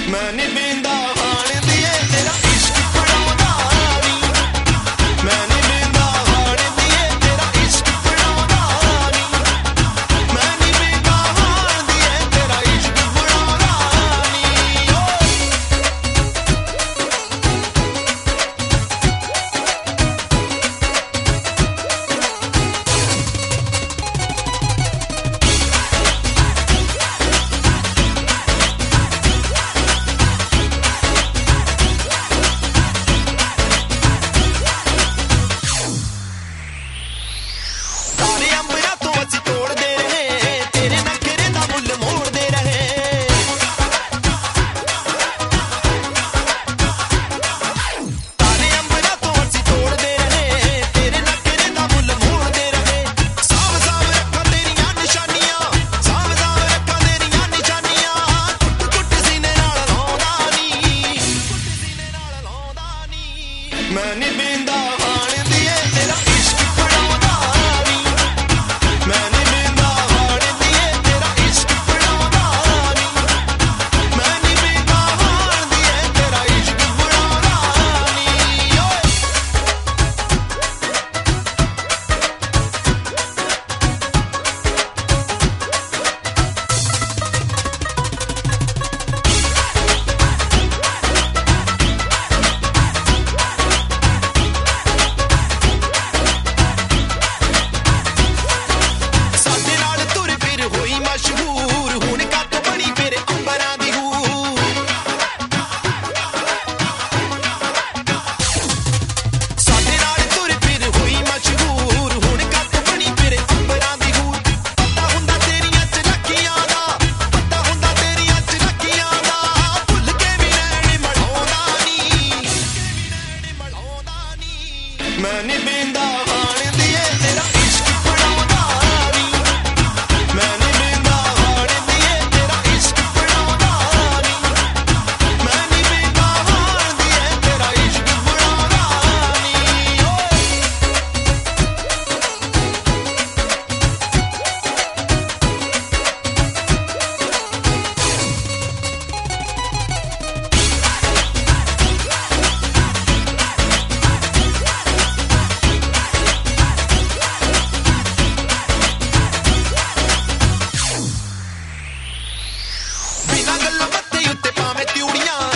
ਮੈਂ ਨੀ ਪੀਂਦਾ ਖਾਣ ਦੀਏ ਤੇਰਾ ਇਸ਼ਕ ਬਣਾਉਂਦਾ ਨੀ ਮੈਂ ਨੀ ਪੀਂਦਾ ਖਾਣ ਦੀਏ ਤੇਰਾ ਇਸ਼ਕ ਬਣਾਉਂਦਾ ਨੀ ਮੈਂ ਨੀ ਪੀਂਦਾ ਖਾਣ ਦੀਏ ਤੇਰਾ ਇਸ਼ਕ ਬਣਾਉਂਦਾ ਨੀ ਮੈਂ ਨੀ ਪੀਂਦਾ ਖਾਣ ਦੀਏ ਤੇਰਾ ਇਸ਼ਕ ਬਣਾਉਂਦਾ ਨੀ ਮੈਂ ਨੀ ਪੀਂਦਾ ਖਾਣ ਦੀਏ ਤੇਰਾ ਇਸ਼ਕ ਬਣਾਉਂਦਾ ਨੀ ਮੈਂ ਨੀ ਪੀਂਦਾ ਖਾਣ ਦੀਏ ਤੇਰਾ ਇਸ਼ਕ ਬਣਾਉਂਦਾ ਨੀ ਮੈਂ ਨੀ ਪੀਂਦਾ ਖਾਣ ਦੀਏ ਤੇਰਾ ਇਸ਼ਕ ਬਣਾਉਂਦਾ ਨੀ ਮੈਂ ਨੀ ਪੀਂਦਾ ਖਾਣ ਦੀਏ ਤੇਰਾ ਇਸ਼ਕ ਬਣਾਉਂਦਾ ਨੀ ਮੈਂ ਨੀ ਪੀਂਦਾ ਖਾਣ ਦੀਏ ਤੇਰਾ ਇਸ਼ਕ ਬਣਾਉਂਦਾ ਨੀ ਬਿਨਾਂ ਗੱਲਾਂ ਬੱਤੇ ਉੱਤੇ ਪਾਵੇਂ ਤਿਉੜੀਆਂ